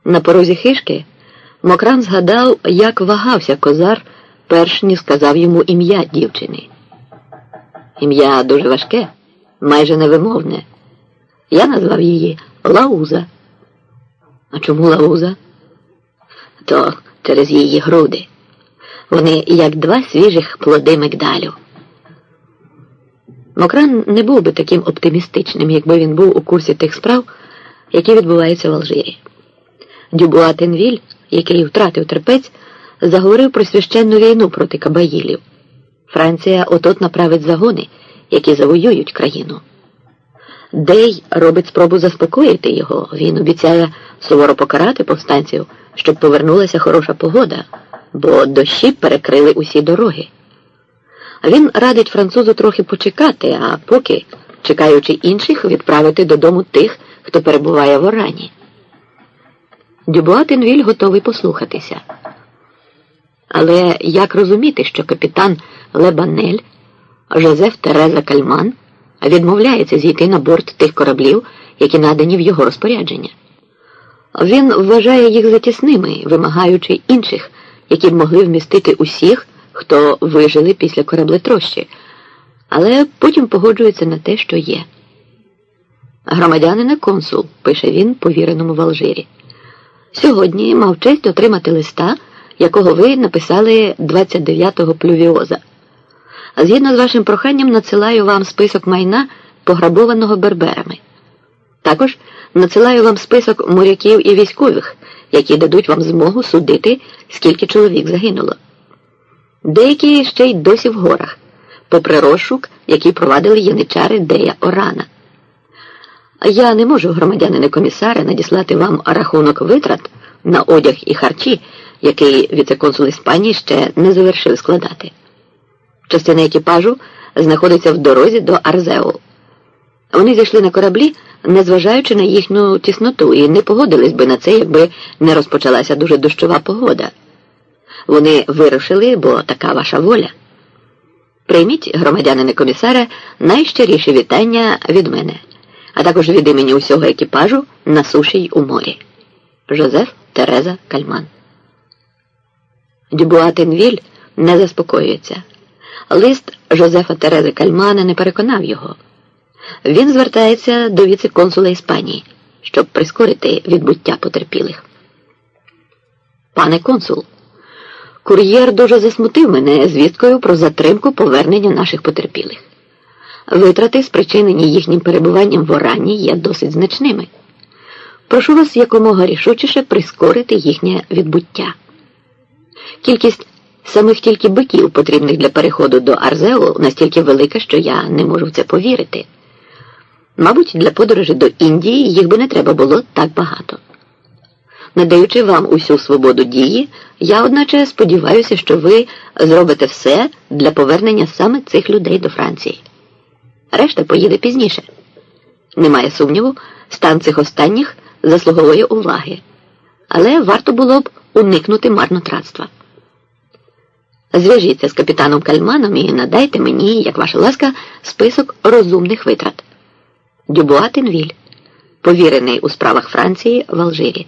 На порозі хижки Мокран згадав, як вагався козар, перш ніж сказав йому ім'я дівчини. Ім'я дуже важке, майже невимовне. Я назвав її Лауза. А чому Лауза? То через її груди. Вони як два свіжих плоди мигдалю. Мокран не був би таким оптимістичним, якби він був у курсі тих справ, які відбуваються в Алжирі. Дюбуа Тенвіль, який втратив терпець, заговорив про священну війну проти кабаїлів. Франція от-от направить загони, які завоюють країну. Дей робить спробу заспокоїти його. Він обіцяє суворо покарати повстанців, щоб повернулася хороша погода, бо дощі перекрили усі дороги. Він радить французу трохи почекати, а поки, чекаючи інших, відправити додому тих, хто перебуває в Орані. Дюбуа Тенвіль готовий послухатися. Але як розуміти, що капітан Лебанель, Жозеф Тереза Кальман, відмовляється зійти на борт тих кораблів, які надані в його розпорядження? Він вважає їх затісними, вимагаючи інших, які б могли вмістити усіх, хто вижили після кораблетрощі, але потім погоджується на те, що є. «Громадянине консул», пише він повіреному в Алжирі, «сьогодні мав честь отримати листа, якого ви написали 29-го Плювіоза. Згідно з вашим проханням надсилаю вам список майна, пограбованого берберами. Також надсилаю вам список моряків і військових, які дадуть вам змогу судити, скільки чоловік загинуло. Деякі ще й досі в горах, попри розшук, який провадили яничари Дея Орана. Я не можу, громадянине комісаре, надіслати вам рахунок витрат на одяг і харчі, який віце-консул Іспанії ще не завершив складати. Частина екіпажу знаходиться в дорозі до Арзеу. Вони зійшли на кораблі, незважаючи на їхню тісноту, і не погодились би на це, якби не розпочалася дуже дощова погода. Вони вирушили, бо така ваша воля. Прийміть, громадянине комісаре, найщиріші вітання від мене, а також від імені усього екіпажу на суші й у морі. Жозеф Тереза Кальман. Дюбуа Тенвіль не заспокоюється. Лист Жозефа Терези Кальмана не переконав його. Він звертається до віце-консула Іспанії, щоб прискорити відбуття потерпілих. Пане консул, кур'єр дуже засмутив мене звісткою про затримку повернення наших потерпілих. Витрати, спричинені їхнім перебуванням в Орані, є досить значними. Прошу вас якомога рішучіше прискорити їхнє відбуття. Кількість самих тільки биків, потрібних для переходу до Арзеу, настільки велика, що я не можу в це повірити. Мабуть, для подорожі до Індії їх би не треба було так багато. Надаючи вам усю свободу дії, я, одначе, сподіваюся, що ви зробите все для повернення саме цих людей до Франції. Решта поїде пізніше. Немає сумніву, стан цих останніх заслуговує уваги. Але варто було б уникнути марнотратства. Зв'яжіться з капітаном Кальманом і надайте мені, як ваша ласка, список розумних витрат. Дюбуа Тенвіль, повірений у справах Франції в Алжирі.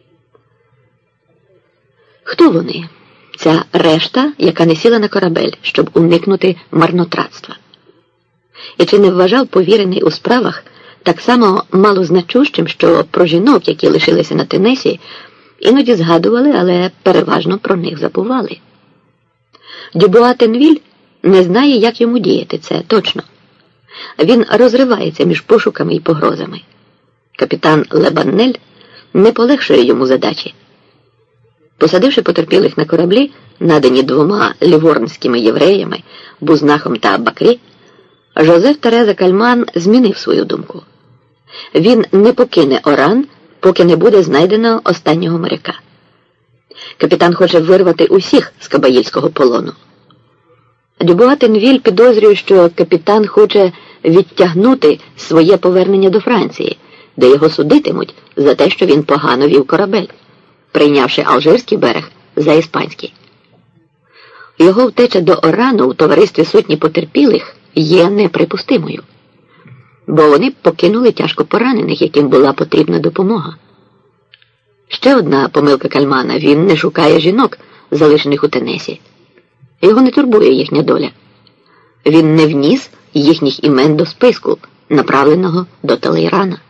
Хто вони? Ця решта, яка не сіла на корабель, щоб уникнути марнотратства. І чи не вважав повірений у справах так само малозначущим, що про жінок, які лишилися на Тенесі, іноді згадували, але переважно про них забували? Дюбуа Тенвіль не знає, як йому діяти, це точно. Він розривається між пошуками і погрозами. Капітан Лебанель не полегшує йому задачі. Посадивши потерпілих на кораблі, надані двома ліворнськими євреями, Бузнахом та Бакрі, Жозеф Тереза Кальман змінив свою думку. Він не покине Оран, поки не буде знайдено останнього моряка. Капітан хоче вирвати усіх з кабаїльського полону. Дюбуа Тенвіль підозрює, що капітан хоче відтягнути своє повернення до Франції, де його судитимуть за те, що він погано вів корабель, прийнявши Алжирський берег за іспанський. Його втеча до Орану у товаристві сотні потерпілих є неприпустимою, бо вони покинули тяжко поранених, яким була потрібна допомога. Ще одна помилка Кальмана – він не шукає жінок, залишених у Тенесі. Його не турбує їхня доля. Він не вніс їхніх імен до списку, направленого до Талейрана.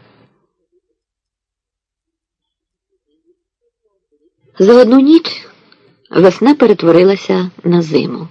За одну ніч весна перетворилася на зиму.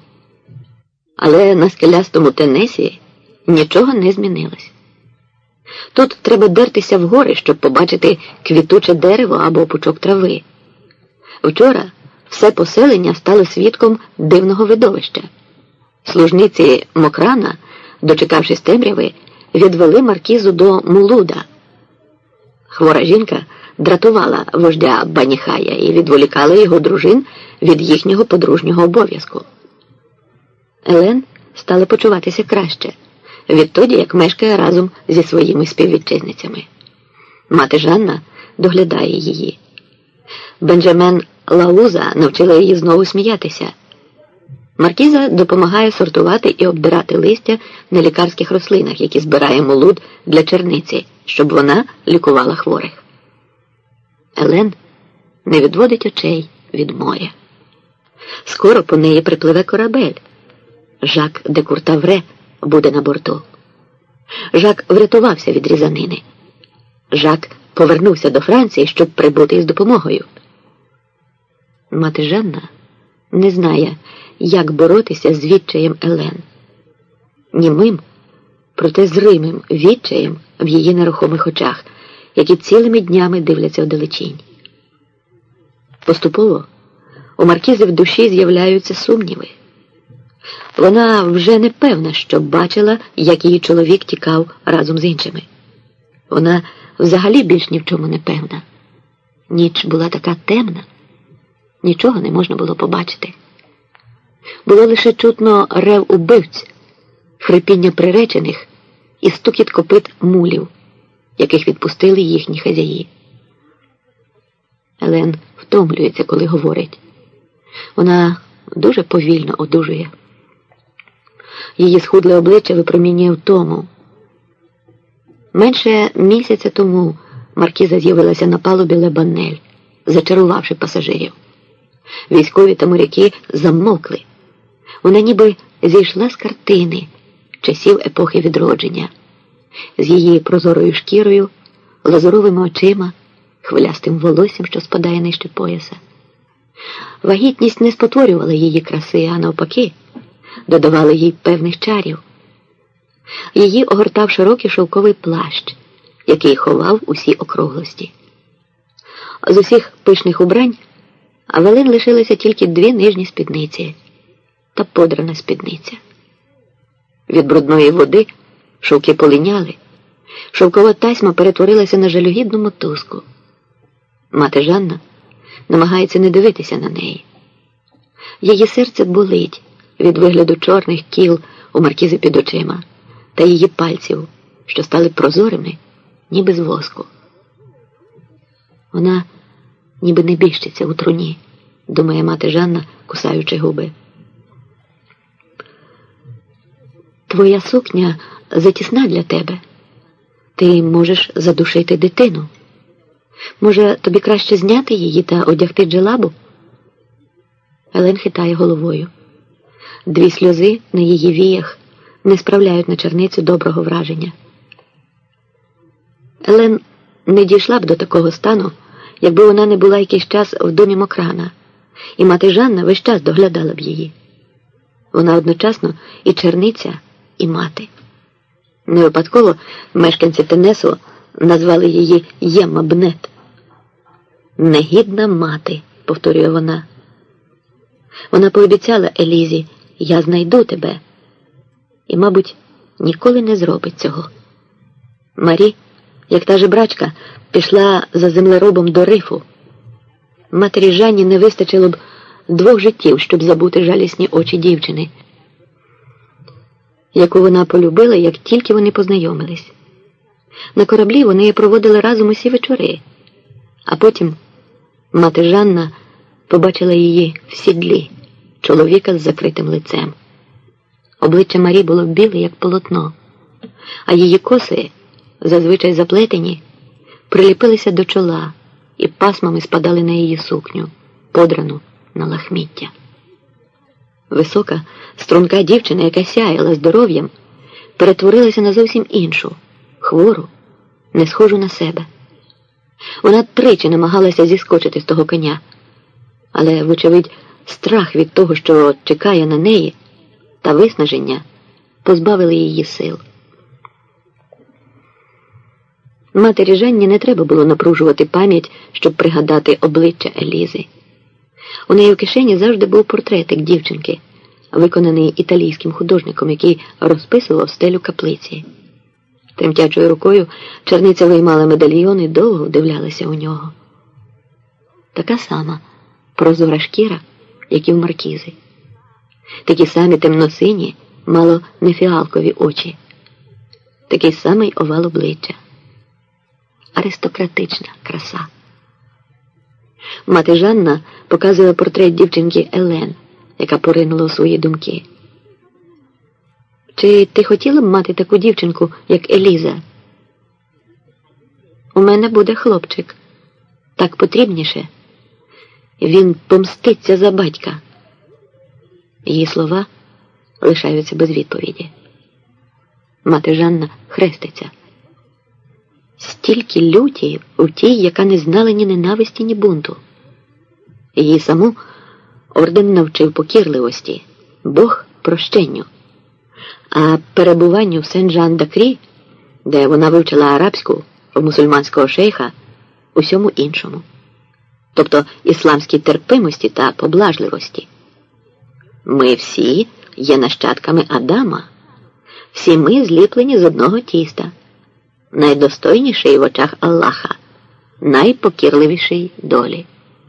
Але на скелястому Тенесі нічого не змінилось. Тут треба дертися в гори, щоб побачити квітуче дерево або пучок трави. Вчора все поселення стало свідком дивного видовища. Служниці Мокрана, дочекавшись темряви, відвели маркізу до Мулуда. Хвора жінка дратувала вождя Баніхая і відволікала його дружин від їхнього подружнього обов'язку. Елен стала почуватися краще відтоді, як мешкає разом зі своїми співвітчизницями. Мати Жанна доглядає її. Бенджамен Лауза навчила її знову сміятися. Маркіза допомагає сортувати і обдирати листя на лікарських рослинах, які збирає Мулуд для черниці, щоб вона лікувала хворих. Елен не відводить очей від моря. Скоро по неї припливе корабель. Жак де Куртавре буде на борту. Жак врятувався від різанини. Жак повернувся до Франції, щоб прибути із допомогою. Мати Жанна не знає, як боротися з відчаєм Елен. Німим, проте зримим відчаєм в її нерухомих очах, які цілими днями дивляться вдалечінь. Поступово у маркізи в душі з'являються сумніви. Вона вже не певна, що бачила, як її чоловік тікав разом з іншими. Вона взагалі більш ні в чому не певна. Ніч була така темна, нічого не можна було побачити. Було лише чутно рев убивць, хрипіння приречених і стукіт копит мулів, яких відпустили їхні хазяї. Елен втомлюється, коли говорить. Вона дуже повільно одужує. Її схудле обличчя випромінює втому. Менше місяця тому маркіза з'явилася на палубі Ле-Баннель, зачарувавши пасажирів. Військові та моряки замовкли. Вона ніби зійшла з картини часів епохи відродження. З її прозорою шкірою, лазуровими очима, хвилястим волоссям, що спадає нижче пояса. Вагітність не спотворювала її краси, а навпаки, додавала їй певних чарів. Її огортав широкий шовковий плащ, який ховав усі округлості. З усіх пишних убрань в Елен лишилися тільки дві нижні спідниці та подрана спідниця. Від брудної води шовки полиняли, шовкова тасьма перетворилася на жалюгідну мотузку. Мати Жанна намагається не дивитися на неї. Її серце болить від вигляду чорних кіл у маркізи під очима та її пальців, що стали прозорими, ніби з воску. Вона ніби небіжчиця у труні, думає мати Жанна, кусаючи губи. Твоя сукня затісна для тебе. Ти можеш задушити дитину. Може, тобі краще зняти її та одягти джелабу? Елен хитає головою. Дві сльози на її віях не справляють на черницю доброго враження. Елен не дійшла б до такого стану, якби вона не була якийсь час в домі Мокрана, і мати Жанна весь час доглядала б її. Вона одночасно і черниця, і мати. Не випадково мешканці Тенесу назвали її Ємма Бнет. «Негідна мати», – повторює вона. Вона пообіцяла Елізі: «Я знайду тебе». І, мабуть, ніколи не зробить цього. Марі, як та жебрачка, пішла за землеробом до рифу. Матері Жанні не вистачило б 2 життів, щоб забути жалісні очі дівчини, яку вона полюбила, як тільки вони познайомились. На кораблі вони проводили разом усі вечори, а потім мати Жанна побачила її в сідлі, чоловіка з закритим лицем. Обличчя Марі було біле, як полотно, а її коси, зазвичай заплетені, приліпилися до чола і пасмами спадали на її сукню, подрану на лахміття. Висока, струнка дівчина, яка сяяла здоров'ям, перетворилася на зовсім іншу, хвору, не схожу на себе. Вона тричі намагалася зіскочити з того коня, але, вочевидь, страх від того, що чекає на неї, та виснаження позбавили її сил. Матері Жанні не треба було напружувати пам'ять, щоб пригадати обличчя Елізи. У неї в кишені завжди був портретик дівчинки, виконаний італійським художником, який розписував стелю каплиці. Тремтячою рукою черниця виймала медальйон і довго вдивлялася у нього. Така сама прозора шкіра, як і в маркізи. Такі самі темно-сині, мало не фіалкові очі. Такий самий овал обличчя. Аристократична краса. Мати Жанна показує портрет дівчинки Елен, яка поринула у свої думки. Чи ти хотіла б мати таку дівчинку, як Еліза? У мене буде хлопчик. Так потрібніше. Він помститься за батька. Її слова лишаються без відповіді. Мати Жанна хреститься. Стільки люті у тій, яка не знала ні ненависті, ні бунту. Її саму орден навчив покірливості, Бог прощенню. А перебуванню в Сен-Жан-д'Акрі, де вона вивчила арабську в мусульманського шейха, усьому іншому. Тобто ісламській терпимості та поблажливості. Ми всі є нащадками Адама. Всі ми зліплені з одного тіста. Найдостойніший в очах Аллаха, найпокірливіший долі.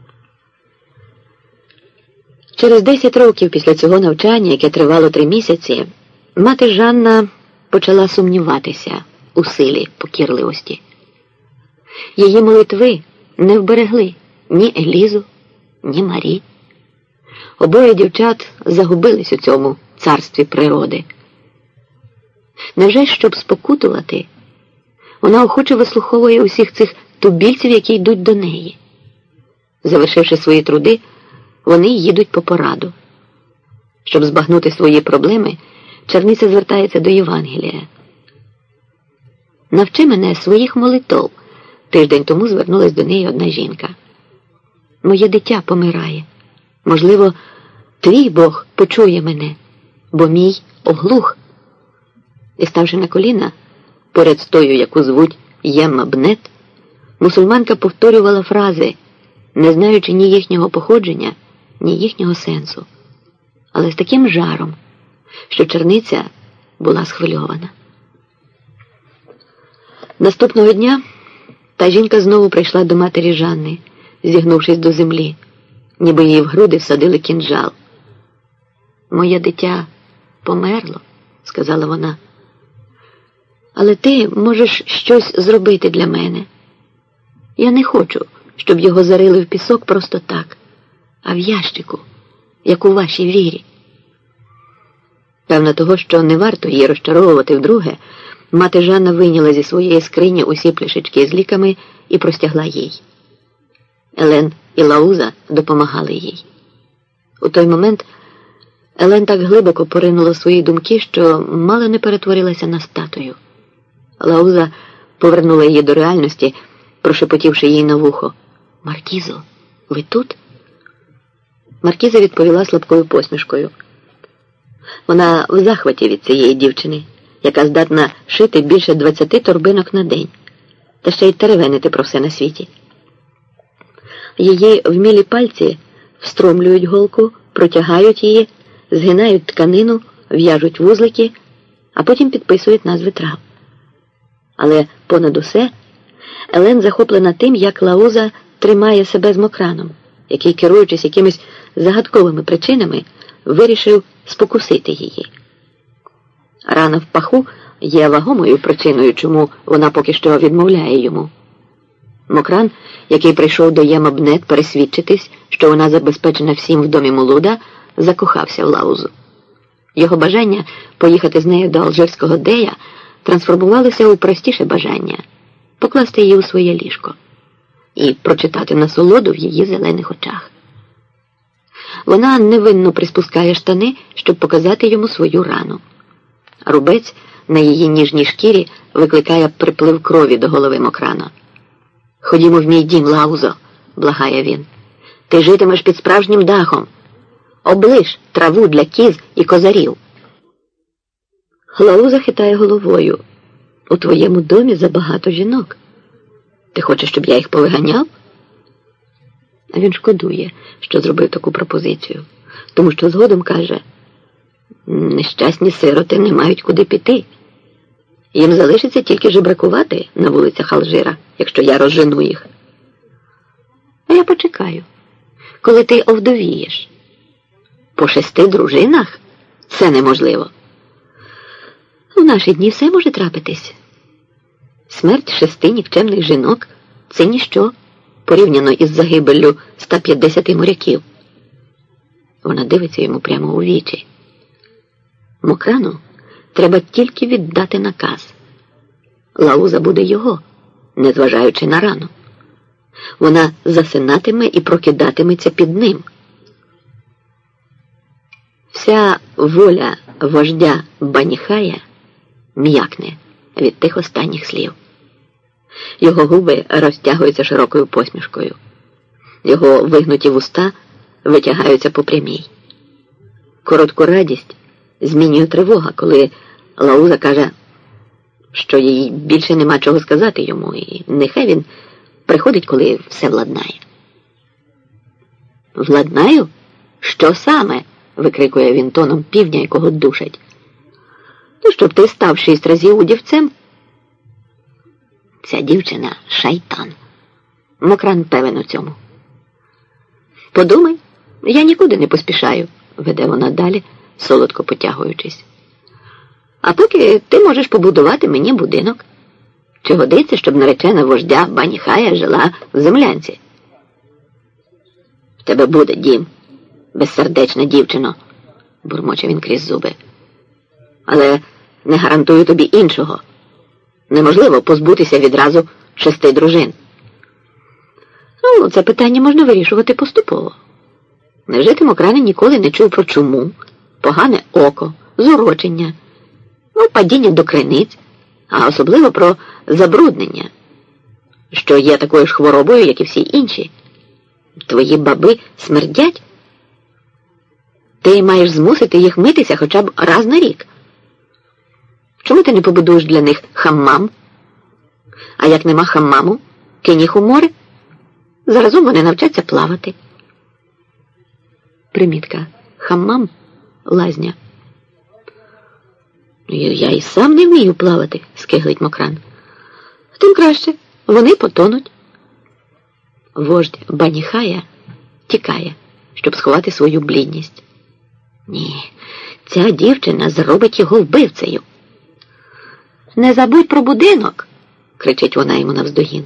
Через 10 років після цього навчання, яке тривало 3 місяці, мати Жанна почала сумніватися у силі покірливості. Її молитви не вберегли ні Елізу, ні Марі. Обоє дівчат загубились у цьому царстві природи. Невже, щоб спокутувати, вона охоче вислуховує усіх цих тубільців, які йдуть до неї? Завершивши свої труди, вони їдуть по пораду. Щоб збагнути свої проблеми, черниця звертається до Євангелія. «Навчи мене своїх молитов», – тиждень тому звернулась до неї одна жінка. «Моє дитя помирає. Можливо, твій Бог почує мене, бо мій оглух». І, ставши на коліна, поряд з тою, яку звуть Ємма Бнет, мусульманка повторювала фрази, не знаючи ні їхнього походження, ні їхнього сенсу, але з таким жаром, що черниця була схвильована. Наступного дня та жінка знову прийшла до матері Жанни, зігнувшись до землі, ніби їй в груди всадили кінжал. «Моє дитя померло», – сказала вона. «Але ти можеш щось зробити для мене. Я не хочу, щоб його зарили в пісок просто так, а в ящику, як у вашій вірі». Певно того, що не варто її розчаровувати вдруге, мати Жанна вийняла зі своєї скрині усі пляшечки з ліками і простягла їй. Елен і Лауза допомагали їй. У той момент Елен так глибоко поринула в свої думки, що мало не перетворилася на статую. Лауза повернула її до реальності, прошепотівши їй на вухо: «Маркізо, ви тут?» Маркіза відповіла слабкою посмішкою. Вона в захваті від цієї дівчини, яка здатна шити більше 20 торбинок на день, та ще й теревенити про все на світі. Її вмілі пальці встромлюють голку, протягають її, згинають тканину, в'яжуть вузлики, а потім підписують назви трав. Але понад усе Елен захоплена тим, як Лауза тримає себе з Мокраном, який, керуючись якимись загадковими причинами, вирішив спокусити її. Рана в паху є вагомою причиною, чому вона поки що відмовляє йому. Мокран, який прийшов до Єма Бнет пересвідчитись, що вона забезпечена всім в домі Мулуда, закохався в Лаузу. Його бажання поїхати з нею до алжирського Дея трансформувалося у простіше бажання – покласти її у своє ліжко. і прочитати насолоду в її зелених очах. Вона невинно приспускає штани, щоб показати йому свою рану. Рубець на її ніжній шкірі викликає приплив крові до голови Мокрана. «Ходімо в мій дім, Лаузо», – благає він. «Ти житимеш під справжнім дахом. Оближ траву для кіз і козарів». Лауза хитає головою. «У твоєму домі забагато жінок. Ти хочеш, щоб я їх повиганяв?» А він шкодує, що зробив таку пропозицію, тому що згодом каже: «Нещасні сироти не мають куди піти. Їм залишиться тільки жебракувати на вулицях Алжира, якщо я розжену їх. А я почекаю, коли ти овдовієш. По 6 дружинах? Це неможливо. У наші дні все може трапитись. Смерть 6 нікчемних жінок – це ніщо, порівняно із загибеллю 150 моряків». Вона дивиться йому прямо у вічі. Мокрану треба тільки віддати наказ. Лауза буде його, незважаючи на рану. Вона засинатиме і прокидатиметься під ним. Вся воля вождя Баніхая м'якне від тих останніх слів. Його губи розтягуються широкою посмішкою. Його вигнуті вуста витягаються по прямій. Коротку радість змінює тривога, коли Лауза каже, що їй більше нема чого сказати йому, і нехай він приходить, коли все владнає. «Владнаю? Що саме?» – викрикує він тоном півдня, якого душать. «Ну, щоб ти став 6 разів удівцем?» Ця дівчина – шайтан. Мокран певен у цьому. «Подумай, я нікуди не поспішаю», – веде вона далі, солодко потягуючись. «А поки ти можеш побудувати мені будинок. Чи годиться, щоб наречена вождя Баніхая жила в землянці?» «В тебе буде дім, безсердечна дівчино», – бурмоче він крізь зуби. «Але не гарантую тобі іншого. Неможливо позбутися відразу 6 дружин». «Ну, це питання можна вирішувати поступово. Невже Мокран ніколи не чув про чуму, погане око, зурочення, падіння до криниць, а особливо про забруднення, що є такою ж хворобою, як і всі інші? Твої баби смердять? Ти маєш змусити їх митися хоча б раз на рік. Чому ти не побудуєш для них хаммам? А як нема хаммаму, кинь їх у море. Заразом вони навчаться плавати». Примітка. Хаммам – лазня. «Я і сам не вмію плавати», – скиглить Мокран. «Тим краще, вони потонуть». Вождь Баніхая тікає, щоб сховати свою блідність. Ні, ця дівчина зробить його вбивцею. «Не забудь про будинок», – кричить вона йому навздогін.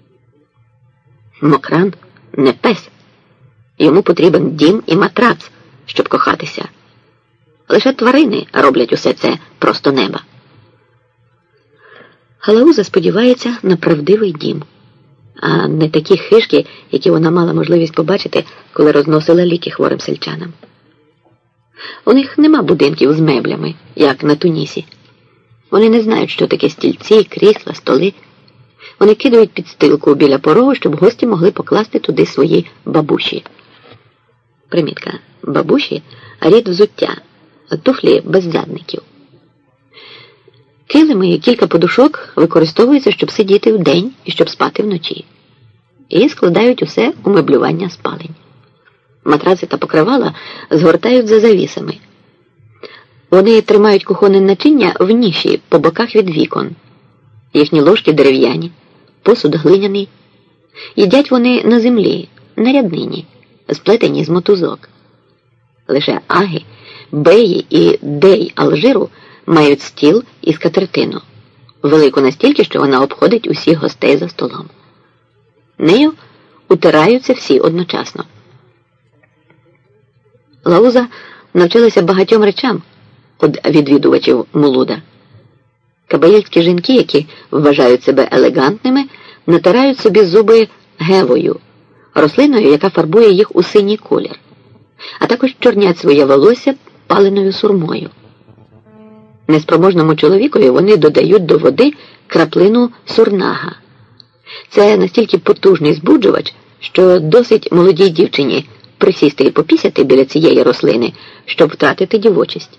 Мокран не пес. Йому потрібен дім і матрац, щоб кохатися. Лише тварини роблять усе це просто неба. Лауза сподівається на правдивий дім, а не такі хижки, які вона мала можливість побачити, коли розносила ліки хворим сельчанам. У них нема будинків з меблями, як на Тунісі. Вони не знають, що таке стільці, крісла, столи. Вони кидають підстилку біля порогу, щоб гості могли покласти туди свої бабуші. Примітка. Бабуші – рід взуття, туфлі без задників. Килими і кілька подушок використовуються, щоб сидіти вдень і щоб спати вночі. І складають усе у меблювання спалень. Матраци та покривала згортають за завісами. Вони тримають кухонне начиння в ніші по боках від вікон. Їхні ложки дерев'яні, посуд глиняний. Їдять вони на землі, на ряднині, сплетені з мотузок. Лише аги, беї і дей Алжиру мають стіл і скатертину, велику настільки, що вона обходить усіх гостей за столом. Нею утираються всі одночасно. Лауза навчилася багатьом речам від відвідувачів Мулуда. Кабаїльські жінки, які вважають себе елегантними, натирають собі зуби гевою, рослиною, яка фарбує їх у синій колір, а також чорнять своє волосся паленою сурмою. Неспроможному чоловікові вони додають до води краплину сурнага. Це настільки потужний збуджувач, що досить молодій дівчині присісти і попісяти біля цієї рослини, щоб втратити дівочість.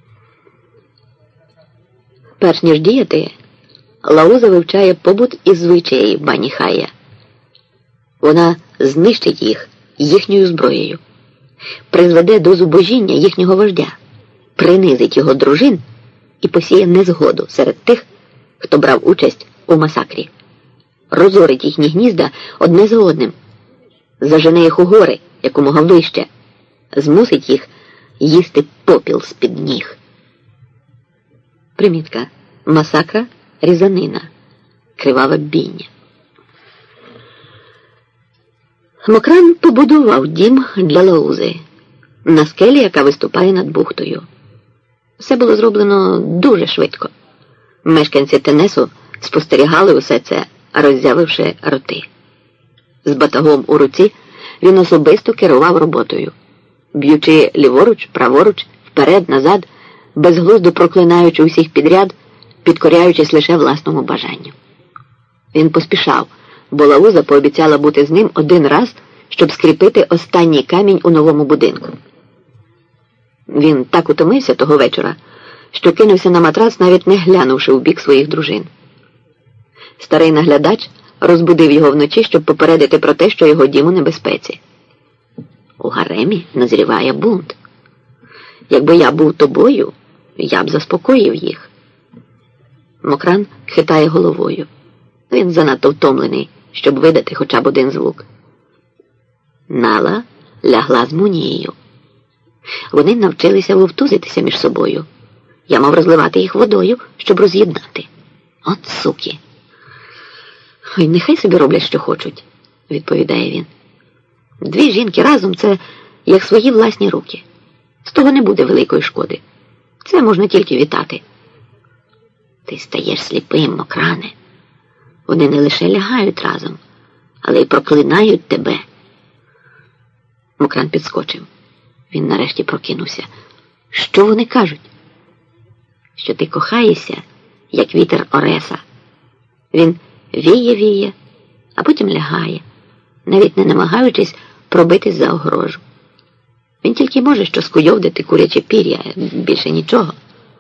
Перш ніж діяти, Лауза вивчає побут і звичаї Бані Хая. Вона знищить їх їхньою зброєю, призведе до зубожіння їхнього вождя, принизить його дружин і посіє незгоду серед тих, хто брав участь у масакрі. Розорить їхні гнізда одне за одним, зажене їх у гори якомога вище, змусить їх їсти попіл з-під ніг. Примітка. Масакра – різанина. Криваве бійня. Мокран побудував дім для Лаузи на скелі, яка виступає над бухтою. Все було зроблено дуже швидко. Мешканці Тенесу спостерігали усе це, роззявивши роти. З батагом у руці він особисто керував роботою, б'ючи ліворуч, праворуч, вперед, назад, безглуздо проклинаючи усіх підряд, підкоряючись лише власному бажанню. Він поспішав, бо Лауза пообіцяла бути з ним один раз, щоб скріпити останній камінь у новому будинку. Він так утомився того вечора, що кинувся на матрац, навіть не глянувши у бік своїх дружин. Старий наглядач розбудив його вночі, щоб попередити про те, що його дім у небезпеці. У гаремі назріває бунт. Якби я був тобою, я б заспокоїв їх. Мокран хитає головою. Він занадто втомлений, щоб видати хоча б один звук. Нала лягла з Мунією. Вони навчилися вовтузитися між собою. Я мав розливати їх водою, щоб роз'єднати. От суки! Ой, нехай собі роблять, що хочуть, відповідає він. Дві жінки разом – це як свої власні руки. З того не буде великої шкоди. Це можна тільки вітати. Ти стаєш сліпим, Мокране. Вони не лише лягають разом, але й проклинають тебе. Мокран підскочив. Він нарешті прокинувся. Що вони кажуть? Що ти кохаєшся, як вітер Ореса. Він віє, а потім лягає, навіть не намагаючись пробитись за огорожу. Він тільки може що скуйовдити куряче пір'я, більше нічого.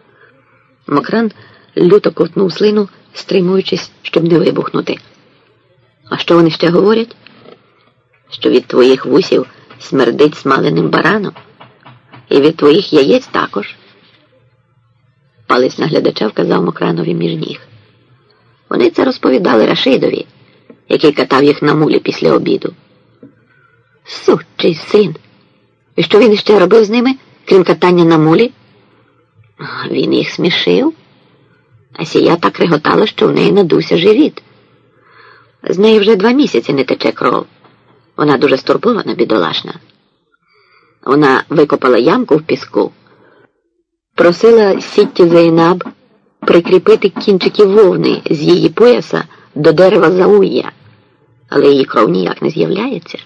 Мокран люто ковтнув слину, стримуючись, щоб не вибухнути. А що вони ще говорять? Що від твоїх вусів смердить смаленим бараном. І від твоїх яєць також. Палець наглядача вказав Мокранові між ніг. Вони це розповідали Рашидові, який катав їх на мулі після обіду. Сучий син! І що він іще робив з ними, крім катання на мулі? Він їх смішив. А сія так реготала, що в неї надувся живіт. З неї вже 2 місяці не тече кров. Вона дуже стурбована, бідолашна. Вона викопала ямку в піску, просила Сітті Зейнаб прикріпити кінчики вовни з її пояса до дерева Зауя, але її кров ніяк не з'являється.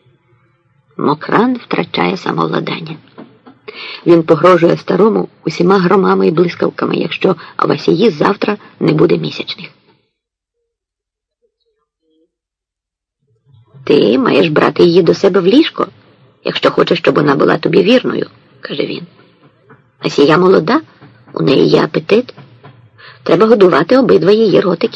Мокран втрачає самовладання. Він погрожує старому усіма громами і блискавками, якщо в Асії завтра не буде місячних. Ти маєш брати її до себе в ліжко, якщо хочеш, щоб вона була тобі вірною, каже він. Асія молода, у неї є апетит. Треба годувати обидва її ротики.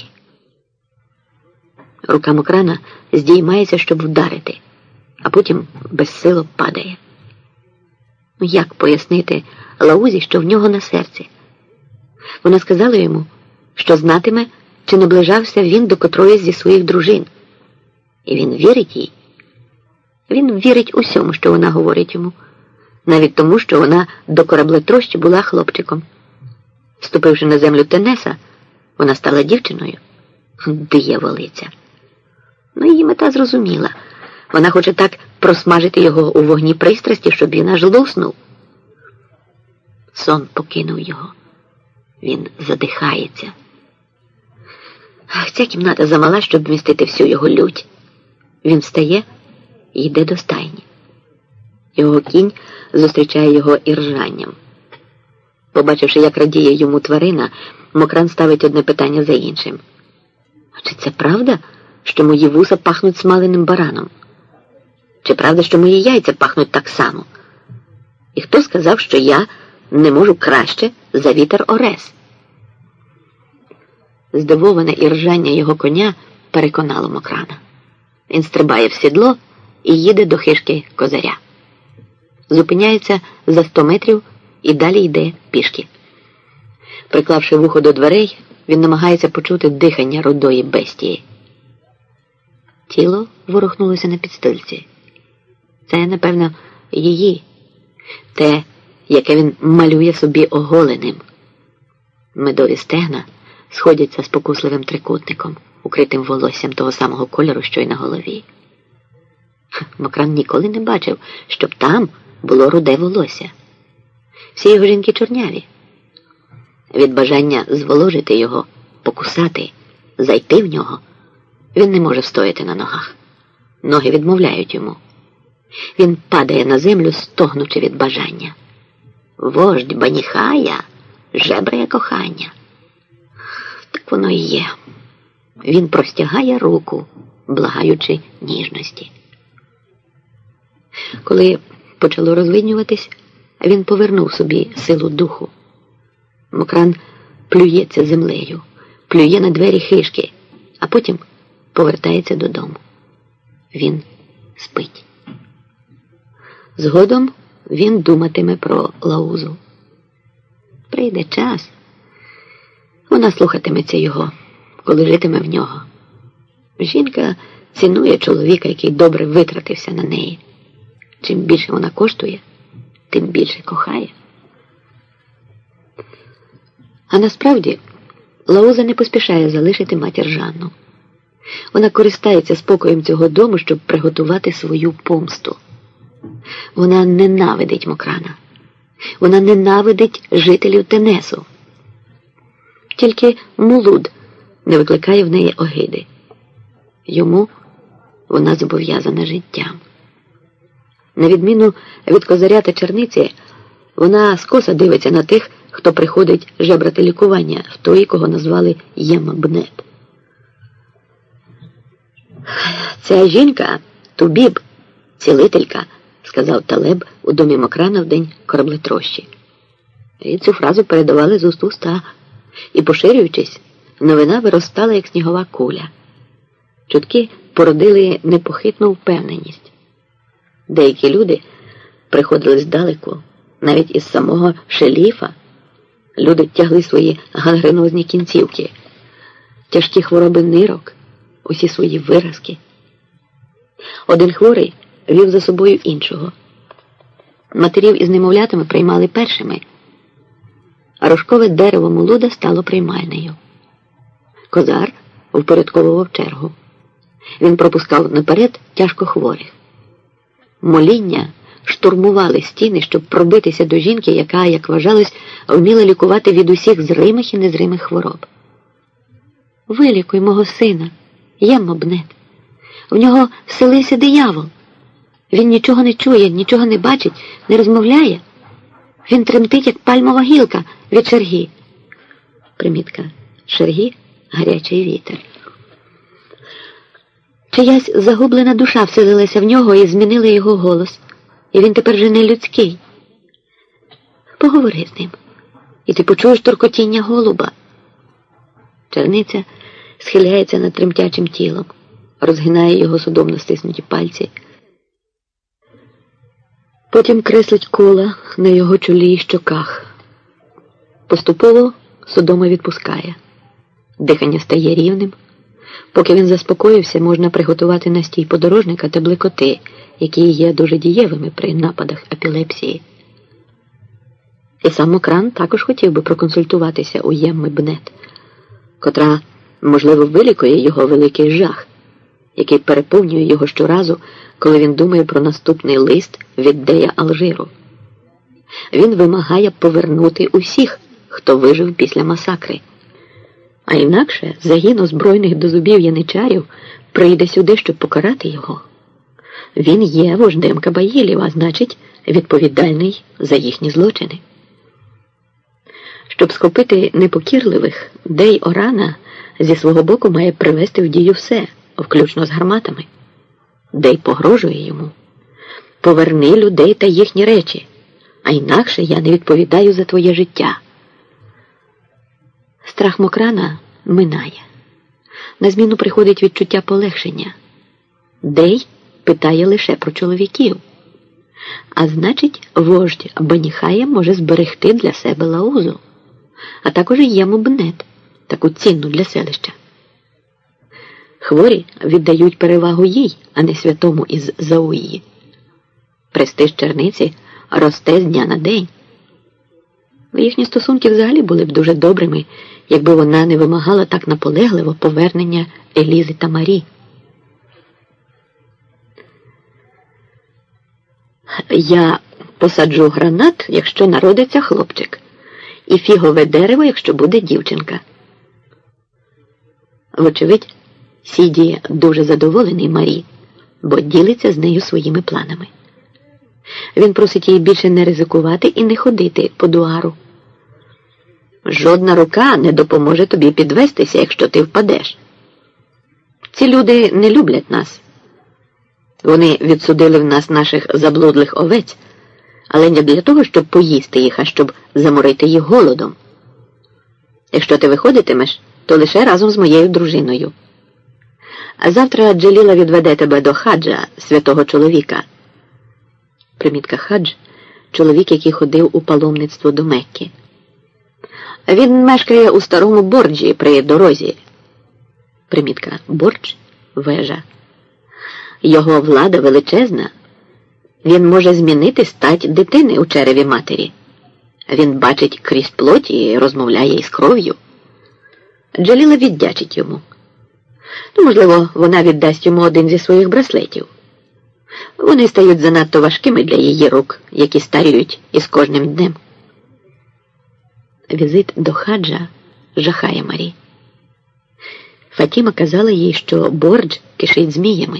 Рука Мокрана здіймається, щоб вдарити, а потім безсило падає. Як пояснити Лаузі, що в нього на серці? Вона сказала йому, що знатиме, чи наближався він до котроїсь зі своїх дружин. І він вірить їй. Він вірить усьому, що вона говорить йому. Навіть тому, що вона до кораблетрощі була хлопчиком. Вступивши на землю Тенеса, вона стала дівчиною. Дияволиця. Її мета зрозуміла. Вона хоче так просмажити його у вогні пристрасті, щоб він аж луснув. Сон покинув його. Він задихається. Ця кімната замала, щоб вмістити всю його лють. Він встає і йде до стайні. Його кінь зустрічає його іржанням. Побачивши, як радіє йому тварина, Мокран ставить одне питання за іншим. Чи це правда, що мої вуса пахнуть смаленим бараном? Чи правда, що мої яйця пахнуть так само? І хто сказав, що я не можу краще за вітер Орес? Здивоване іржання його коня переконало Мокрана. Він стрибає в сідло і їде до хижки козаря. Зупиняється за 100 метрів і далі йде пішки. Приклавши вухо до дверей, він намагається почути дихання рудої бестії. Тіло ворухнулося на підстильці. Це, напевно, її. Те, яке він малює собі оголеним. Медові стегна сходяться з покусливим трикутником, укритим волоссям того самого кольору, що й на голові. Мокран ніколи не бачив, щоб там було руде волосся. Всі його жінки чорняві. Від бажання зволожити його, покусати, зайти в нього, він не може встояти на ногах. Ноги відмовляють йому. Він падає на землю, стогнучи від бажання. Вождь Баніхая жебрає кохання. Так воно і є. Він простягає руку, благаючи ніжності. Коли почало розвиднюватись, він повернув собі силу духу. Мокран плюється землею, плює на двері хижки, а потім повертається додому. Він спить. Згодом він думатиме про Лаузу. Прийде час, вона слухатиметься його, коли житиме в нього. Жінка цінує чоловіка, який добре витратився на неї. Чим більше вона коштує, тим більше кохає. А насправді Лауза не поспішає залишити матір Жанну. Вона користається спокоєм цього дому, щоб приготувати свою помсту. Вона ненавидить Мокрана. Вона ненавидить жителів Тенесу. Тільки Мулуд не викликає в неї огиди. Йому вона зобов'язана життям. На відміну від козаря та черниці, вона скоса дивиться на тих, хто приходить жебрати лікування в той, кого назвали Ємбнет. «Ця жінка – Тубіб, цілителька», – сказав Талеб у домі Мокрана в день кораблетрощі. І цю фразу передавали з уст в уста, і, поширюючись, новина виростала, як снігова куля. Чутки породили непохитну впевненість. Деякі люди приходили здалеку, навіть із самого шеліфа. Люди тягли свої гангренозні кінцівки, тяжкі хвороби нирок, усі свої виразки. Один хворий вів за собою іншого. Матерів із немовлятами приймали першими, а рожкове дерево Мулуда стало приймальнею. Козар впорядковував чергу. Він пропускав наперед тяжко хворих. Моління штурмували стіни, щоб пробитися до жінки, яка, як вважалось, вміла лікувати від усіх зримих і незримих хвороб. «Вилікуй мого сина, Ємбнет. В нього вселився диявол. Він нічого не чує, нічого не бачить, не розмовляє. Він тремтить, як пальмова гілка від шергі». Примітка. Шергі – гарячий вітер. Чиясь загублена душа вселилася в нього і змінила його голос. І він тепер вже не людський. Поговори з ним, і ти почуєш торкотіння голуба. Черниця схиляється над тремтячим тілом, розгинає його судомно стиснуті пальці. Потім креслить кола на його чолі і щоках. Поступово судома відпускає. Дихання стає рівним. Поки він заспокоївся, можна приготувати настій подорожника та блекоти, які є дуже дієвими при нападах епілепсії. І сам Мокран також хотів би проконсультуватися у Ємбнет, котра, можливо, вилікує його великий жах, який переповнює його щоразу, коли він думає про наступний лист від Дея Алжиру. Він вимагає повернути усіх, хто вижив після масакри. А інакше загін озброєних до зубів яничарів прийде сюди, щоб покарати його. Він є вождем Кабаїлів, а значить, відповідальний за їхні злочини. Щоб схопити непокірливих, Дей Орана зі свого боку має привести в дію все, включно з гарматами. Дей погрожує йому: «Поверни людей та їхні речі, а інакше я не відповідаю за твоє життя». Страх Мокрана минає. На зміну приходить відчуття полегшення. Дей питає лише про чоловіків. А значить, вождь Баніхая може зберегти для себе Лаузу, а також і Єму Бнет, таку цінну для селища. Хворі віддають перевагу їй, а не святому із Зауї. Престиж черниці росте з дня на день. Їхні стосунки взагалі були б дуже добрими, якби вона не вимагала так наполегливо повернення Елізи та Марі. «Я посаджу гранат, якщо народиться хлопчик, і фігове дерево, якщо буде дівчинка». Вочевидь, Сіді дуже задоволений Марі, бо ділиться з нею своїми планами. Він просить її більше не ризикувати і не ходити по дуару. «Жодна рука не допоможе тобі підвестися, якщо ти впадеш. Ці люди не люблять нас. Вони відсудили в нас наших заблудлих овець, але не для того, щоб поїсти їх, а щоб заморити їх голодом. Якщо ти виходитимеш, то лише разом з моєю дружиною. А завтра Джеліла відведе тебе до хаджа, святого чоловіка». Примітка: хадж – чоловік, який ходив у паломництво до Мекки. Він мешкає у старому Борджі при дорозі. Примітка: Бордж – вежа. Його влада величезна. Він може змінити стать дитини у череві матері. Він бачить крізь плоть і розмовляє із кров'ю. Джаліла віддячить йому. Можливо, вона віддасть йому один зі своїх браслетів. Вони стають занадто важкими для її рук, які старіють із кожним днем. Візит до хаджа жахає Марі. Фатіма казала їй, що Бордж кишить зміями.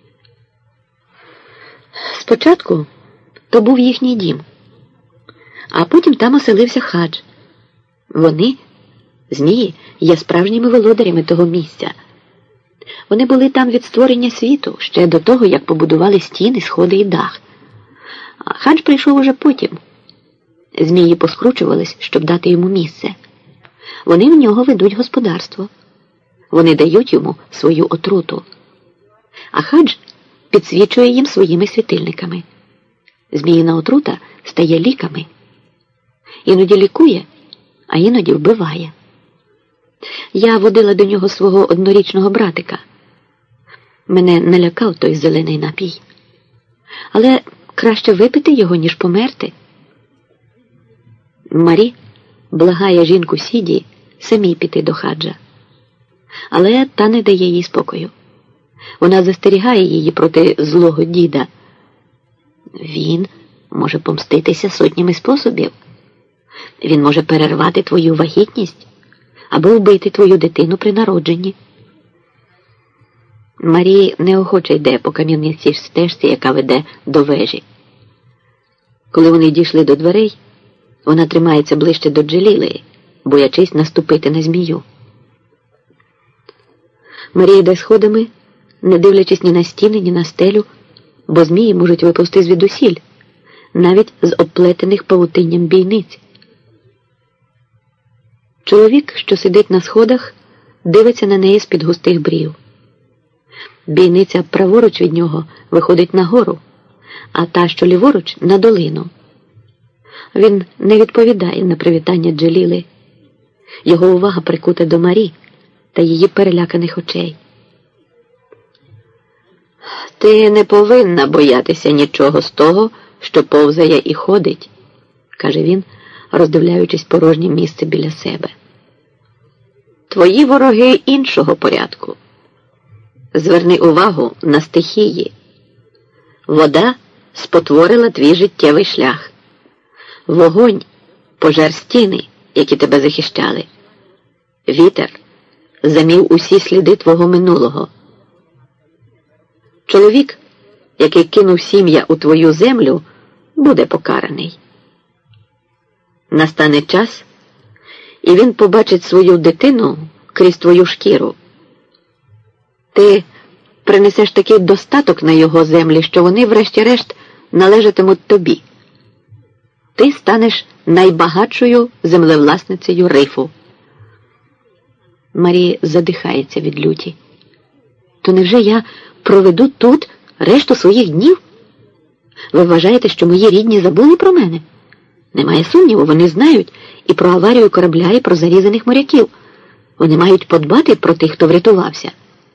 Спочатку то був їхній дім, а потім там оселився хадж. Вони, змії, є справжніми володарями того місця. Вони були там від створення світу, ще до того, як побудували стіни, сходи і дах. А хадж прийшов уже потім. Змії поскручувались, щоб дати йому місце. Вони в нього ведуть господарство. Вони дають йому свою отруту. А хадж підсвічує їм своїми світильниками. Зміїна отрута стає ліками. Іноді лікує, а іноді вбиває. Я водила до нього свого однорічного братика. Мене налякав той зелений напій. Але краще випити його, ніж померти. Марі благає жінку Сіді самій піти до хаджа. Але та не дає їй спокою. Вона застерігає її проти злого діда. Він може помститися сотнями способів. Він може перервати твою вагітність або вбити твою дитину при народженні. Марі неохоче йде по кам'янистій стежці, яка веде до вежі. Коли вони дійшли до дверей, вона тримається ближче до Джеліли, боячись наступити на змію. Марія йде сходами, не дивлячись ні на стіни, ні на стелю, бо змії можуть виповзти звідусіль, навіть з обплетених павутинням бійниць. Чоловік, що сидить на сходах, дивиться на неї з-під густих брів. Бійниця праворуч від нього виходить на гору, а та, що ліворуч, на долину. Він не відповідає на привітання Джеліли. Його увага прикута до Марі та її переляканих очей. «Ти не повинна боятися нічого з того, що повзає і ходить», – каже він, роздивляючись порожнє місце біля себе. «Твої вороги іншого порядку. Зверни увагу на стихії. Вода спотворила твій життєвий шлях. Вогонь пожер стіни, які тебе захищали. Вітер замів усі сліди твого минулого. Чоловік, який кинув сім'я у твою землю, буде покараний. Настане час, і він побачить свою дитину крізь твою шкіру. Ти принесеш такий достаток на його землі, що вони, врешті-решт, належатимуть тобі. Ти станеш найбагатшою землевласницею Рифу. Марія задихається від люті. То невже я проведу тут решту своїх днів? Ви вважаєте, що мої рідні забули про мене? Немає сумніву, вони знають і про аварію корабля, і про зарізаних моряків. Вони мають подбати про тих, хто врятувався.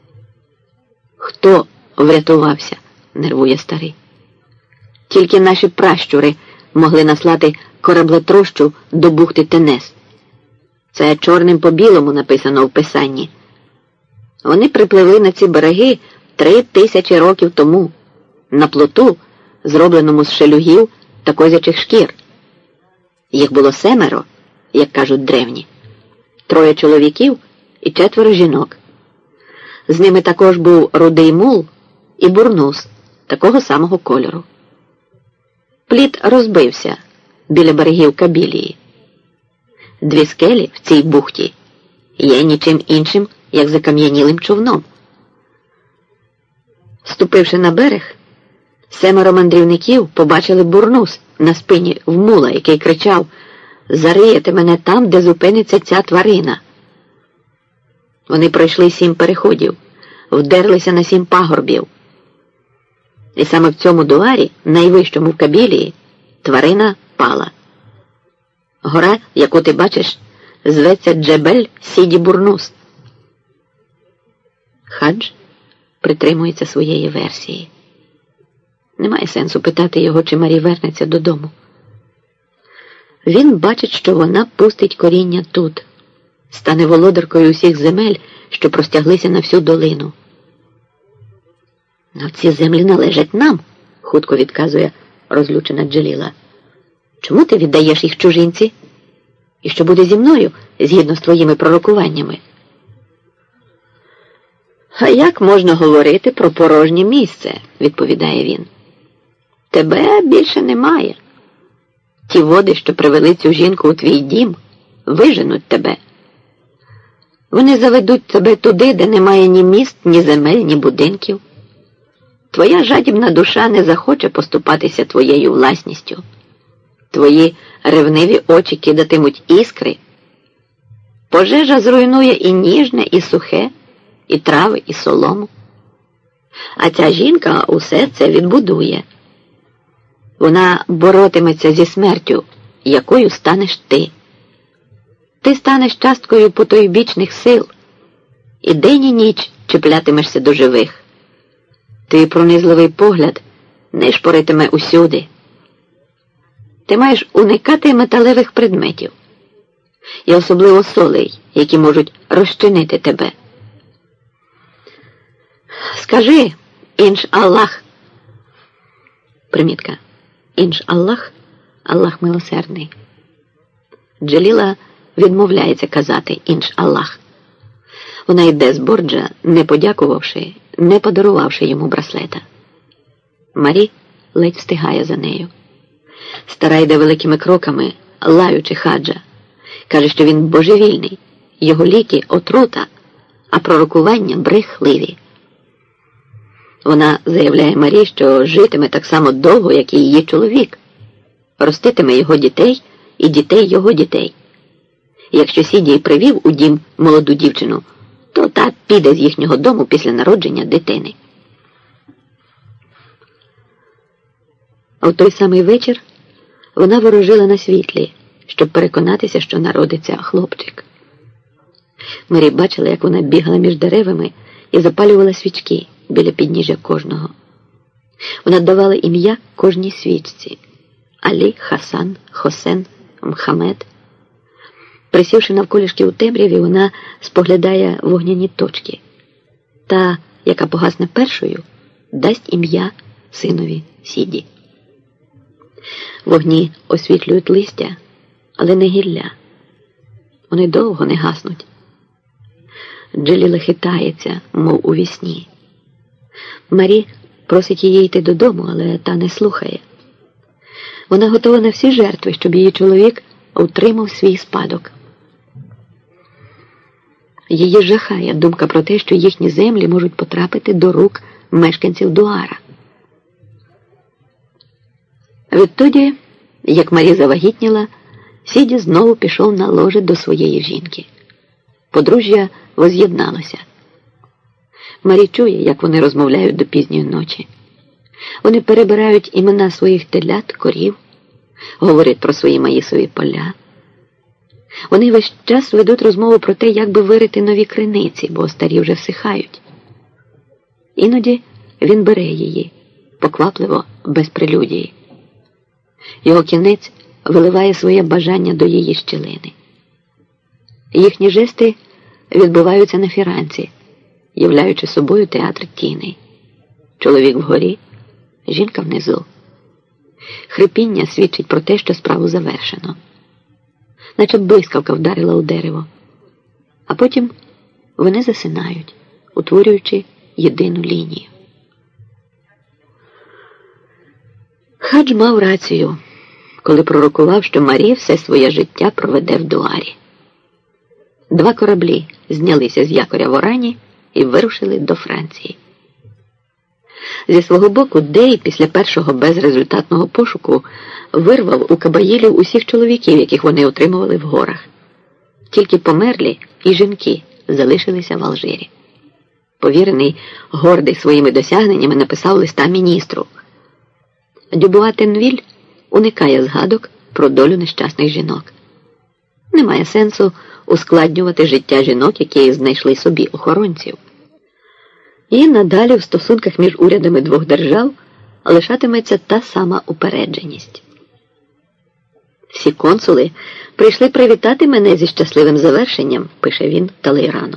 Хто врятувався? Нервує старий. Тільки наші пращури могли наслати кораблетрощу до бухти Тенес. Це чорним по білому написано в Писанні. Вони припливли на ці береги 3000 років тому на плоту, зробленому з шелюгів та козячих шкір. Їх було 7, як кажуть древні. 3 чоловіків і 4 жінок. З ними також був рудий мул і бурнус такого самого кольору. Плід розбився біля берегів Кабілії. 2 скелі в цій бухті є нічим іншим, як закам'янілим човном. Ступивши на берег, 7 мандрівників побачили бурнус на спині в мула, який кричав: «Зариєте мене там, де зупиниться ця тварина». Вони пройшли 7 переходів, вдерлися на 7 пагорбів. І саме в цьому дуарі, найвищому в Кабілії, тварина пала. Гора, яку ти бачиш, зветься Джебель Сіді Бурнус. Хадж притримується своєї версії. Немає сенсу питати його, чи Марі вернеться додому. Він бачить, що вона пустить коріння тут, стане володаркою усіх земель, що простяглися на всю долину. «Но ці землі належать нам», – хутко відказує розлючена Джаліла. «Чому ти віддаєш їх чужинці? І що буде зі мною, згідно з твоїми пророкуваннями?» «А як можна говорити про порожнє місце?» – відповідає він. «Тебе більше немає. Ті води, що привели цю жінку у твій дім, виженуть тебе. Вони заведуть тебе туди, де немає ні міст, ні земель, ні будинків. Твоя жадібна душа не захоче поступатися твоєю власністю. Твої ревниві очі кидатимуть іскри. Пожежа зруйнує і ніжне, і сухе, і трави, і солому. А ця жінка усе це відбудує. Вона боротиметься зі смертю, якою станеш ти. Ти станеш часткою потойбічних сил, і день і ніч чіплятимешся до живих. Твій пронизливий погляд нишпоритиме усюди. Ти маєш уникати металевих предметів, і особливо солей, які можуть розчинити тебе. Скажи, інш-Аллах. Примітка. Інш-Аллах – Аллах милосердний. Джаліла відмовляється казати інш-Аллах. Вона йде з Борджа, не подякувавши, не подарувавши йому браслета. Марі ледь встигає за нею. Стара йде великими кроками, лаючи Хаджа. Каже, що він божевільний, його ліки – отрута, а пророкування – брехливі. Вона заявляє Марі, що житиме так само довго, як і її чоловік. Роститиме його дітей і дітей його дітей. Якщо Сіді привів у дім молоду дівчину, то та піде з їхнього дому після народження дитини. А в той самий вечір вона ворожила на світлі, щоб переконатися, що народиться хлопчик. Марі бачила, як вона бігала між деревами і запалювала свічки біля підніжжя кожного. Вона давала ім'я кожній свічці – Алі, Хасан, Хосен, Мхамед. Присівши навколішки у темряві, вона споглядає вогняні точки. Та, яка погасне першою, дасть ім'я синові Сіді. Вогні освітлюють листя, але не гілля. Вони довго не гаснуть. Джаліла хитається, мов у вісні. Марі Просить її йти додому, але та не слухає. Вона готова на всі жертви, щоб її чоловік отримав свій спадок. Її жахає думка про те, що їхні землі можуть потрапити до рук мешканців Дуара. Відтоді, як Марі завагітніла, Сіді знову пішов на ложе до своєї жінки. Подружжя воз'єдналося. Марі чує, як вони розмовляють до пізньої ночі. Вони перебирають імена своїх телят, корів, говорять про свої маїсові поля. Вони весь час ведуть розмову про те, як би вирити нові криниці, бо старі вже всихають. Іноді він бере її, поквапливо, без прелюдії. Його кінець виливає своє бажання до її щілини. Їхні жести відбуваються на фіранці, являючи собою театр тіней. Чоловік вгорі, жінка внизу. Хрипіння свідчить про те, що справу завершено. Наче блискавка вдарила у дерево. А потім вони засинають, утворюючи єдину лінію. Хадж мав рацію, коли пророкував, що Марі все своє життя проведе в Дуарі. 2 кораблі знялися з якоря в Орані і вирушили до Франції. Зі свого боку, Дей після першого безрезультатного пошуку вирвав у кабаїлів усіх чоловіків, яких вони отримували в горах. Тільки померлі і жінки залишилися в Алжирі. Повірений, гордий своїми досягненнями, написав листа міністру. Дюбуа-Тенвіль уникає згадок про долю нещасних жінок. Немає сенсу ускладнювати життя жінок, які знайшли собі охоронців. І надалі в стосунках між урядами 2 держав лишатиметься та сама упередженість. Всі консули прийшли привітати мене зі щасливим завершенням, пише він Талейрану.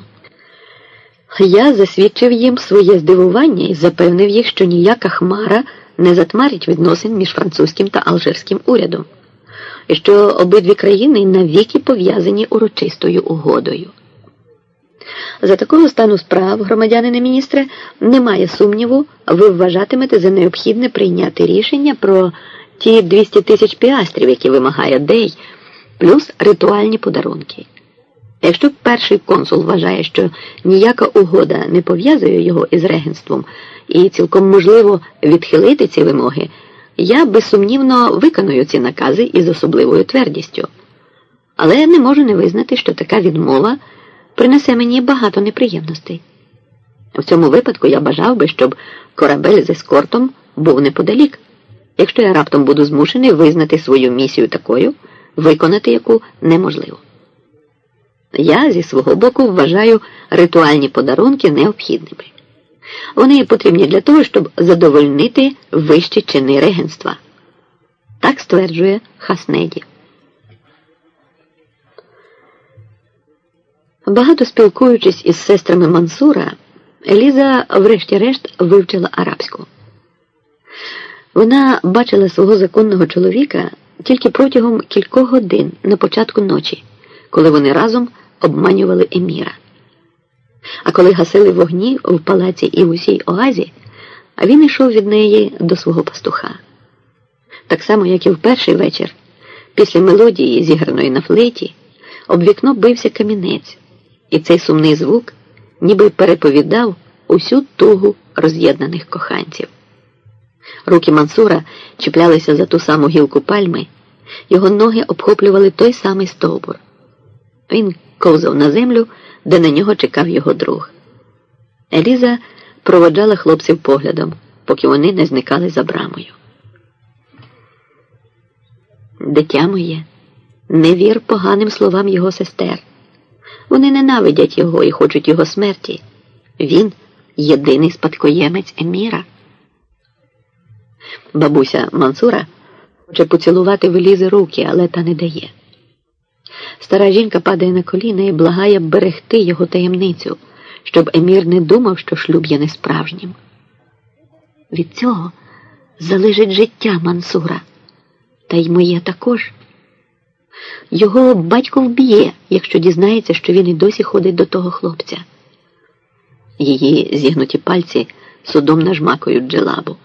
Я засвідчив їм своє здивування і запевнив їх, що ніяка хмара не затмарить відносин між французьким та алжирським урядом, і що обидві країни навіки пов'язані урочистою угодою. За такого стану справ, громадянине міністре, немає сумніву, ви вважатимете за необхідне прийняти рішення про ті 200 тисяч піастрів, які вимагає Дей, плюс ритуальні подарунки. Якщо перший консул вважає, що ніяка угода не пов'язує його із регенством і цілком можливо відхилити ці вимоги, я безсумнівно виконую ці накази із особливою твердістю. Але не можу не визнати, що така відмова принесе мені багато неприємностей. В цьому випадку я бажав би, щоб корабель з ескортом був неподалік. Якщо я раптом буду змушений визнати свою місію такою, виконати яку неможливо. Я зі свого боку вважаю ритуальні подарунки необхідними. Вони потрібні для того, щоб задовольнити вищі чини регенства. Так стверджує Хаснеді. Багато спілкуючись із сестрами Мансура, Еліза врешті-решт вивчила арабську. Вона бачила свого законного чоловіка тільки протягом кількох годин на початку ночі, коли вони разом обманювали еміра. А коли гасили вогні в палаці і в усій оазі, а він йшов від неї до свого пастуха. Так само, як і в перший вечір, після мелодії, зіграної на флейті, об вікно бився камінець, і цей сумний звук ніби переповідав усю тугу роз'єднаних коханців. Руки Мансура чіплялися за ту саму гілку пальми, його ноги обхоплювали той самий стовбур. Він ковзав на землю, де на нього чекав його друг. Еліза проводжала хлопців поглядом, поки вони не зникали за брамою. Дитя моє, не вір поганим словам його сестер. Вони ненавидять його і хочуть його смерті. Він – єдиний спадкоємець еміра. Бабуся Мансура хоче поцілувати в Елізи руки, але та не дає. Стара жінка падає на коліна і благає берегти його таємницю, щоб емір не думав, що шлюб є несправжнім. Від цього залежить життя Мансура, та й моє також. Його батько вб'є, якщо дізнається, що він і досі ходить до того хлопця. Її зігнуті пальці судом нажмакують джелабу.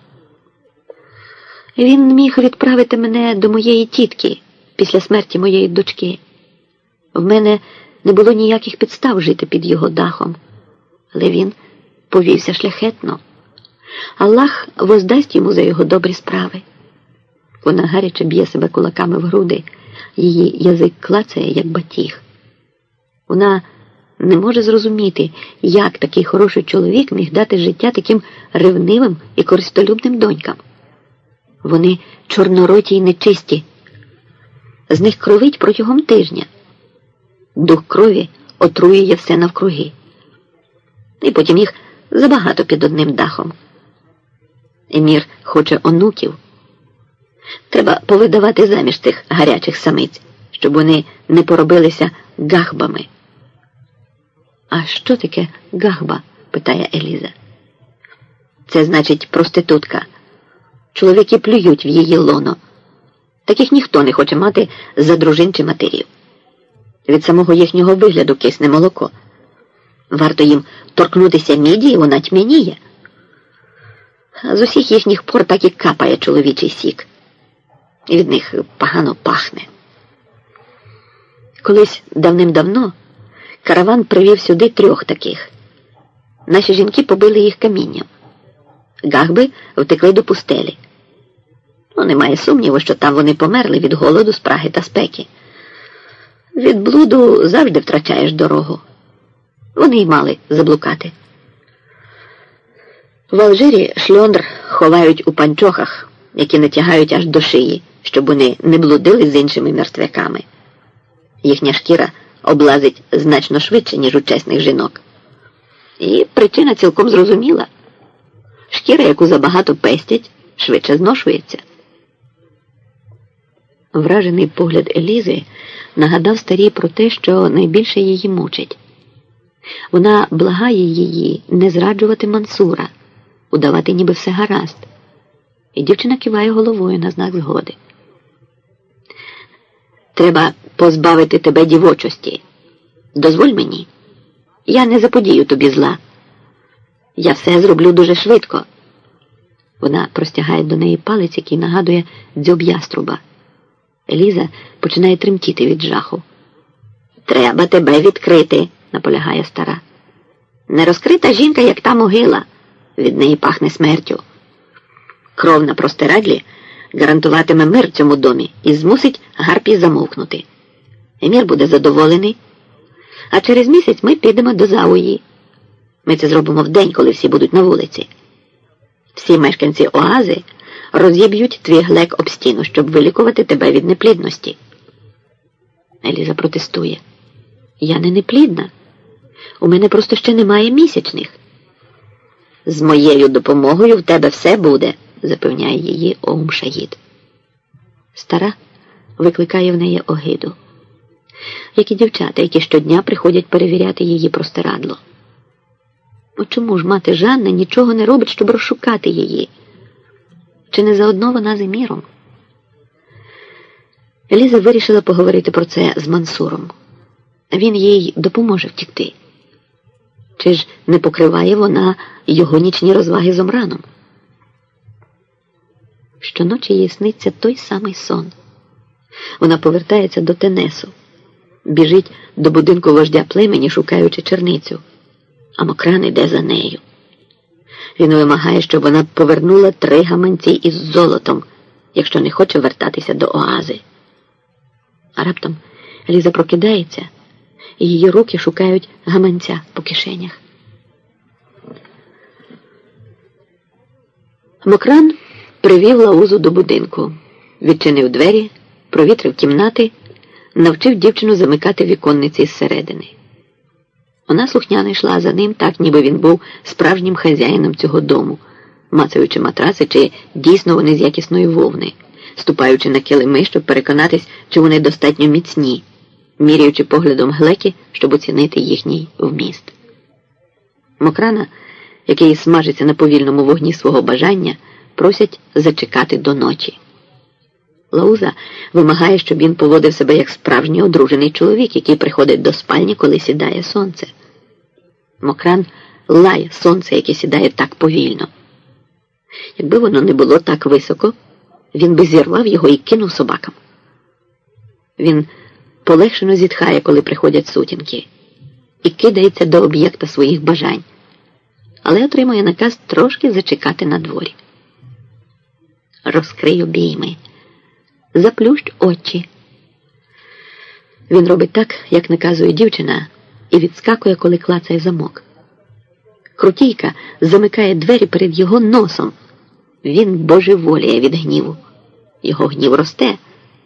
Він міг відправити мене до моєї тітки після смерті моєї дочки. В мене не було ніяких підстав жити під його дахом. Але він повівся шляхетно. Аллах воздасть йому за його добрі справи. Вона гаряче б'є себе кулаками в груди. Її язик клацає, як батіг. Вона не може зрозуміти, як такий хороший чоловік міг дати життя таким ревнивим і користолюбним донькам. Вони чорнороті й нечисті. З них кровить протягом тижня. Дух крові отруює все навкруги. І потім їх забагато під одним дахом. Емір хоче онуків. Треба повидавати заміж тих гарячих самиць, щоб вони не поробилися гахбами. «А що таке гахба?» – питає Еліза. «Це значить проститутка. Чоловіки плюють в її лоно. Таких ніхто не хоче мати за дружин чи матерів. Від самого їхнього вигляду кисне молоко. Варто їм торкнутися міді, і вона тьмяніє. З усіх їхніх пор так і капає чоловічий сік. І від них погано пахне». Колись давним-давно караван привів сюди 3 таких. Наші жінки побили їх камінням. Гахби втекли до пустелі. Немає сумніву, що там вони померли від голоду, спраги та спеки. Від блуду завжди втрачаєш дорогу. Вони й мали заблукати. В Алжирі шльондр ховають у панчохах, які натягають аж до шиї, щоб вони не блудили з іншими мертвяками. Їхня шкіра облазить значно швидше, ніж у чесних жінок. І причина цілком зрозуміла. Шкіра, яку забагато пестять, швидше зношується. Вражений погляд Елізи нагадав старій про те, що найбільше її мучить. Вона благає її не зраджувати Мансура, удавати ніби все гаразд. І дівчина киває головою на знак згоди. «Треба позбавити тебе дівочості. Дозволь мені. Я не заподію тобі зла. Я все зроблю дуже швидко». Вона простягає до неї палець, який нагадує дзьоб яструба. Еліза починає тремтіти від жаху. «Треба тебе відкрити», – наполягає стара. «Нерозкрита жінка, як та могила. Від неї пахне смертю. Кров на простирадлі гарантуватиме мир в цьому домі і змусить гарпій замовкнути. Емір буде задоволений. А через місяць ми підемо до Зауї. Ми це зробимо вдень, коли всі будуть на вулиці. Всі мешканці оази роз'єб'ють твій глек об стіну, щоб вилікувати тебе від неплідності». Еліза протестує. «Я не неплідна. У мене просто ще немає місячних». «З моєю допомогою в тебе все буде», – запевняє її Оум Шаїд. Стара викликає в неї огиду. Як і дівчата, які щодня приходять перевіряти її простирадло. Чому ж мати Жанна нічого не робить, щоб розшукати її? Чи не заодно вона з Еміром? Еліза вирішила поговорити про це з Мансуром. Він їй допоможе втікти. Чи ж не покриває вона його нічні розваги з Омраном? Щоночі їй сниться той самий сон. Вона повертається до Тенесу, біжить до будинку вождя племені, шукаючи черницю. А Мокран іде за нею. Він вимагає, щоб вона повернула 3 гаманці із золотом, якщо не хоче вертатися до оази. А раптом Ліза прокидається, і її руки шукають гаманця по кишенях. Мокран привів Лаузу до будинку, відчинив двері, провітрив кімнати, навчив дівчину замикати віконниці зсередини. Вона слухняно йшла за ним, так ніби він був справжнім хазяїном цього дому, мацаючи матраси, чи дійсно вони з якісної вовни, ступаючи на килими, щоб переконатись, чи вони достатньо міцні, міряючи поглядом глеки, щоб оцінити їхній вміст. Мокрана, який смажиться на повільному вогні свого бажання, просять зачекати до ночі. Лауза вимагає, щоб він поводив себе як справжній одружений чоловік, який приходить до спальні, коли сідає сонце. Мокран лає сонце, яке сідає так повільно. Якби воно не було так високо, він би зірвав його і кинув собакам. Він полегшено зітхає, коли приходять сутінки, і кидається до об'єкта своїх бажань, але отримує наказ трошки зачекати на дворі. Розкрий обійми, заплющ очі. Він робить так, як наказує дівчина, і відскакує, коли клацає замок. Крутійка замикає двері перед його носом. Він божеволіє від гніву. Його гнів росте.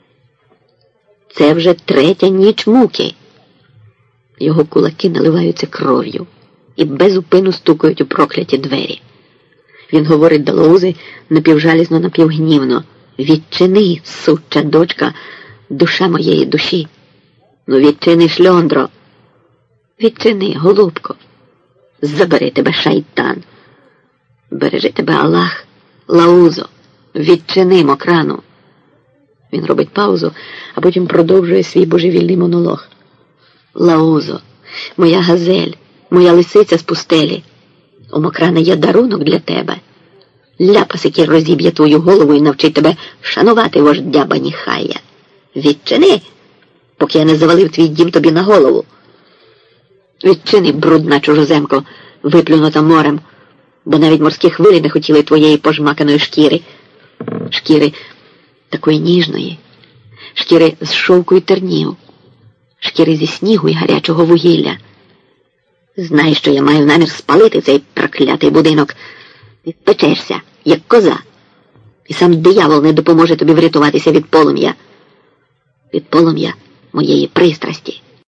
Це вже третя ніч муки. Його кулаки наливаються кров'ю і безупину стукають у прокляті двері. Він говорить до Лаузи напівжалізно, напівгнівно: «Відчини, суча дочка, душа моєї душі! Ну відчини, шльондро! Відчини, голубко! Забери тебе, шайтан! Бережи тебе Аллах! Лаузо! Відчини, мокрану!» Він робить паузу, а потім продовжує свій божевільний монолог. «Лаузо, моя газель, моя лисиця з пустелі, у Мокрана є дарунок для тебе. Ляпас, який розіб'є твою голову і навчить тебе шанувати вождя Баніхая. Відчини, поки я не завалив твій дім тобі на голову. Відчини, брудна чужоземко, виплюнута морем, бо навіть морські хвилі не хотіли твоєї пожмаканої шкіри. Шкіри такої ніжної, шкіри з шовку і тернів, шкіри зі снігу і гарячого вугілля. Знай, що я маю намір спалити цей проклятий будинок. Ти печешся, як коза. І сам диявол не допоможе тобі врятуватися від полум'я. Від полум'я моєї пристрасті.